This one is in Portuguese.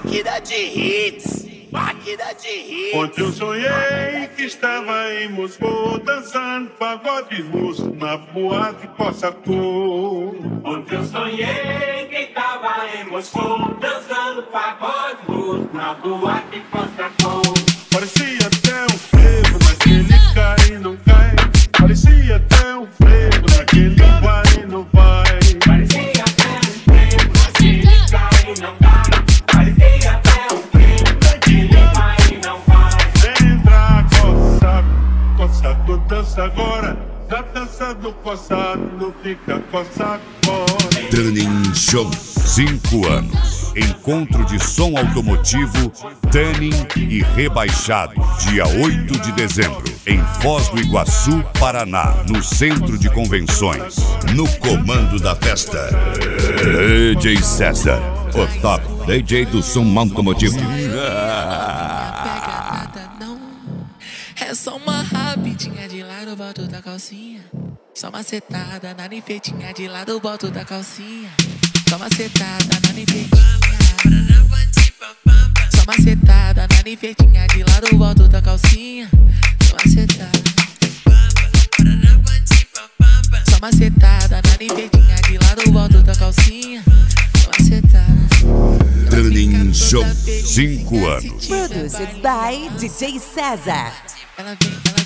Máquina de hits, máquina de hits. Ontem eu sonhei que estava em Moscou dançando pagode russo na boate Cossacô. Ontem eu sonhei que estava em Moscou dançando pagode russo na boate Cossacô. Parecia até um frevo naquele cai e não cai. Parecia até um frevo naquele vai e não vai. Parecia até um frevo naquele cai e não cai. Parecia até um frevo naquele vai e não vai. Entra, coçado, dança agora. Já dança do coçado, não fica coçado fora. Tuning Show, 5 anos. Encontro de som automotivo, Tuning e Rebaixado, dia 8 de dezembro, em Foz do Iguaçu, Paraná, no Centro de Convenções. No comando da festa, DJ César, o top DJ do som automotivo. É só uma rapidinha de lado, volto da calcinha. Só uma setada na ninfetinha de lado, volto da calcinha. Só uma setada na ninfetinha. Só uma setada na ninfetinha de lado, volto da calcinha. Só uma setada. Só uma setada na ninfetinha de lado, volto da calcinha. Só uma setada. Tuning Show, 5 anos. Produced by DJ César. Ela vem